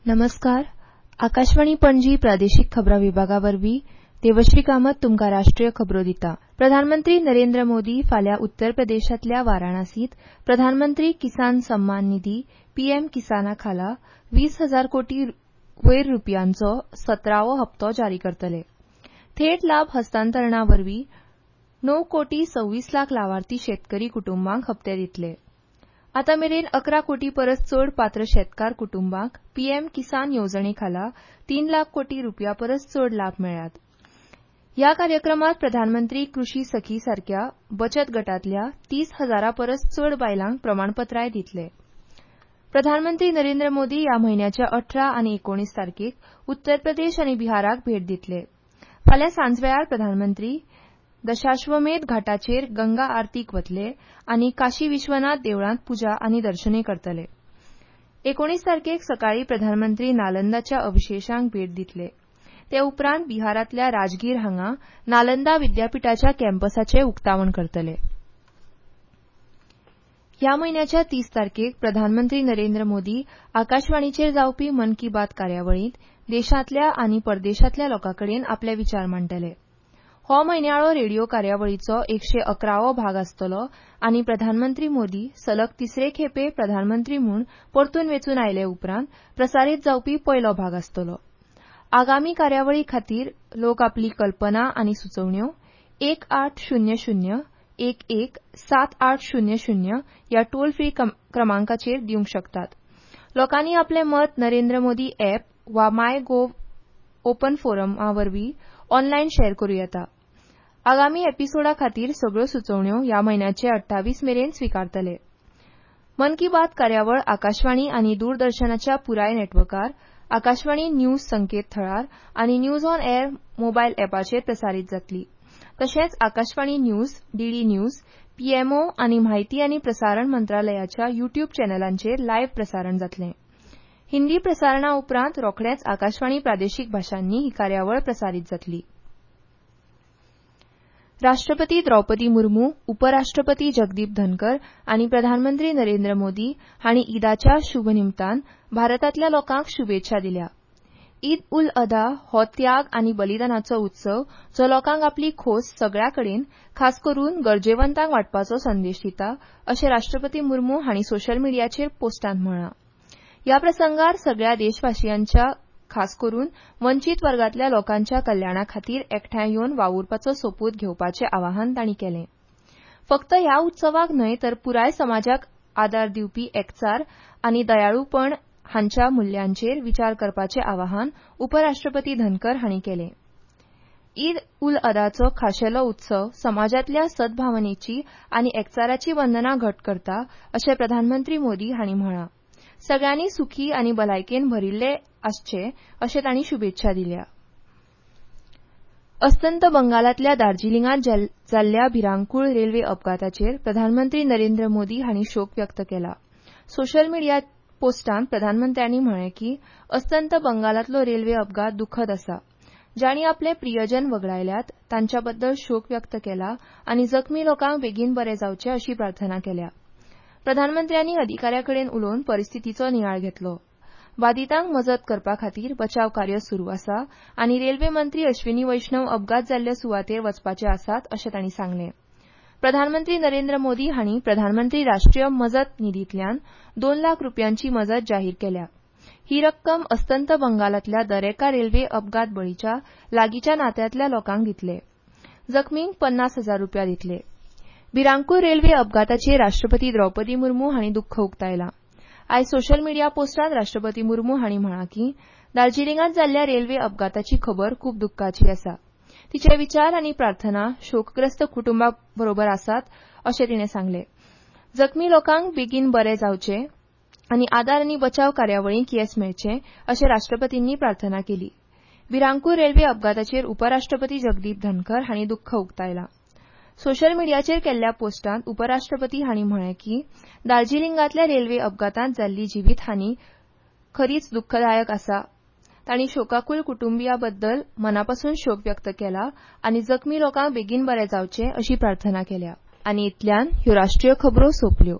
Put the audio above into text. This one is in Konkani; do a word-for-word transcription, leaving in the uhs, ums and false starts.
नमस्कार. आकाशवाणी पणजी प्रादेशीक खबरां विभागा वरवीं देवश्री कामत तुमकां राष्ट्रीय खबरो दिता. प्रधानमंत्री नरेंद्र मोदी फाल्यां उत्तर प्रदेशांतल्या वाराणसींत प्रधानमंत्री किसान सन्मान निधी पीएम किसाना खाला वीस हजार कोटी वयर रुपयांचो सतरावो हप्तो जारी करतले. थेट लाभ हस्तांतरणा वरवीं णव कोटी सव्वीस लाख लावार्थी शेतकरी कुटुंबांक हप्ते दितले. आतां मेरेन अकरा कोटी परस चड पात्र शेतकार कुटुंबांक पीएम किसान येवजणे खाला तीन लाख कोटी रुपया परस चड लाभ मेळ्ळ्यात. ह्या कार्यक्रमात प्रधानमंत्री कृषी सखी सारख्या बचत गटांतल्या तीस हजारा परस चड बायलांक प्रमाणपत्राय दितले. प्रधानमंत्री नरेंद्र मोदी ह्या म्हयन्याच्या अठरा आनी एकोणीस तारखेक उत्तर प्रदेश आनी बिहाराक भेट दितले. फाल्यां सांजवेळार प्रधानमंत्री दशाश्वमेध घाटाचेर गंगा आरतीक वतले आनी काशी विश्वनाथ देवळांत पुजा आनी दर्शने करतले. एकोणीस तारखेक सकाळी प्रधानमंत्री नालंदाच्या अवशेषांक भेट दितले. ते उपरांत बिहारांतल्या राजगीर हांगा नालंदा विद्यापीठाच्या कॅम्पसाचें उक्तावण करतले. ह्या म्हयन्याच्या तीस तारखेक प्रधानमंत्री नरेंद्र मोदी आकाशवाणीचेर जावपी मन की बात कार्यावळींत देशांतल्या आनी परदेशांतल्या लोकांकडेन आपले विचार मांडटले. हो म्हयन्याळो रेडिओ कार्यावळीचो एकशे अकरावो भाग आसतलो आनी प्रधानमंत्री मोदी सलग तिसरे खेपे प्रधानमंत्री म्हूण परतून वेंचून आयले उपरांत प्रसारीत जावपी पयलो भाग आसतलो. आगामी कार्यावळी खातीर लोक आपली कल्पना आनी सुचोवण्यो एक आठ शुन्य शुन्य एक एक सात आठ शुन्य शुन्य ह्या टोल फ्री क्रमांकाचेर दिवंक शकतात. लोकांनी आपलें मत नरेंद्र मोदी अॅप वा माय गोव्ह ओपन फोरमा वरवीं ऑनलायन शेअर करूं येता. आगामी एपिसोडा खातीर सगळ्यो सुचोवण्यो ह्या म्हयन्याचे अठ्ठावीस मेरेन स्विकारतले. मन की बात कार्यावळ आकाशवाणी आनी दूरदर्शनाच्या पुराय नेटवर्कार, आकाशवाणी न्यूज संकेतथळार आनी न्यूज ऑन एअर मोबायल अॅपाचेर प्रसारीत जातली. तशेंच Akashvani news, DD news, PMO आनी म्हायती आनी प्रसारण मंत्रालयाच्या युट्यूब चॅनलांचेर लायव्ह प्रसारण जातलें. हिंदी प्रसारणा उपरांत रोखडेच आकाशवाणी प्रादेशीक भाशांनी ही कार्यावळ प्रसारीत जातली. राष्ट्रपती द्रौपदी मुर्मू, उपराष्ट्रपती जगदीप धनकर आनी प्रधानमंत्री नरेंद्र मोदी हांणी ईदाच्या शुभ निमतान भारतांतल्या लोकांक शुभेच्छा दिल्या. ईद उल अधा हो त्याग आनी बलिदानाचो उत्सव जो लोकांक आपली खोस सगळ्या कडेन, खास करून गरजेवंतांक वाटपाचो संदेश दिता, अशें राष्ट्रपती मुर्मू हांणी सोशल मिडियाचेर पोस्टांत म्हळां. ह्या प्रसंगार सगळ्या देशवासियांच्या, खास करून वंचीत वर्गांतल्या लोकांच्या कल्याणा खातीर एकठांय येवन वावुरपाचो सोपूत घेवपाचें आवाहन तांणी केलें. फकत ह्या उत्सवाक न्हय तर पुराय समाजाक आदार दिवपी एकचार आनी दयाळूपण हांच्या मुल्यांचेर विचार करपाचें आवाहन उपराष्ट्रपती धनकर हांणी केलें. ईद उल अधाचो खाशेलो उत्सव समाजांतल्या सद्भावनेची आनी एकचाराची बंधनां घट करता, अशें प्रधानमंत्री मोदी हांणी म्हळां. सगळ्यांनी सुखी आनी भलायकेन भरिल्ले आसचे अशें तांणी शुभेच्छा दिल्या. अस्तंत बंगालांतल्या दार्जिलिंगांत जाल्ल्या भिरांकूळ रेल्वे अपघाताचेर प्रधानमंत्री नरेंद्र मोदी हांणी शोक व्यक्त केला. सोशल मिडिया पोस्टांत प्रधानमंत्र्यांनी म्हळें की अस्तंत बंगालांतलो रेल्वे अपघात दुखद आसा. जांणी आपले प्रियजन वगडायल्यात तांच्या बद्दल शोक व्यक्त केला आनी जखमी लोकांक बेगीन बरें जावचें अशी प्रार्थना केल्या. प्रधानमंत्र्यांनी अधिकाऱ्यांकडेन उलोवन परिस्थितीचो नियाळ घेतलो. बादितांक मजत करपा खातीर बचाव कार्य सुरू आसा आनी रेल्वे मंत्री अश्विनी वैष्णव अपघात जाल्ल्या सुवातेर वचपाचे आसात अशें तांणी सांगलें. प्रधानमंत्री नरेंद्र मोदी हांणी प्रधानमंत्री राष्ट्रीय मजत निधींतल्यान दोन लाख रुपयांची मजत जाहीर केल्या. ही रक्कम अस्तंत बंगालांतल्या दरेका रेल्वे अपघात बळीच्या लागींच्या नात्यांतल्या लोकांक दितले. जखमींक पन्नास हजार रुपया दितले. भिरांकूळ रेल्वे अपघाताचेर राष्ट्रपती द्रौपदी मुर्मू हांणी दुख्ख उक्तायलां. आयज सोशल मिडिया पोस्टांत राष्ट्रपती मुर्मू हांणी म्हळां की दार्जिलिंगांत जाल्ल्या रेल्वे अपघाताची खबर खूब दुख्खाची आसा. तिचे विचार आनी प्रार्थना शोकग्रस्त कुटुंबा बरोबर आसात अशें तिणें सांगलें. जखमी लोकांक बेगीन बरें जावचें आनी आदार आनी बचाव कार्यावळींक येस मेळचें अशें राष्ट्रपतींनी प्रार्थना केली. भिरांकूळ रेल्वे अपघाताचेर उपराष्ट्रपती जगदीप धनकर हांणी दुख्ख उक्तायलां. सोशल मिडियाचेर केल्ल्या पोस्टांत उपराष्ट्रपती हांणी म्हळें की दार्जिलिंगांतल्या रेल्वे अपघातांत जाल्ली जिवीतहानी खरीच दुख्खदायक आसा. तांणी शोकाकूल कुटुंबियां बद्दल मनापासून शोक व्यक्त केला आनी जखमी लोकांक बेगीन बरें जावचें अशी प्रार्थना केल्या. आनी इतल्यान ह्यो राष्ट्रीय खबरो सोंपल्यो.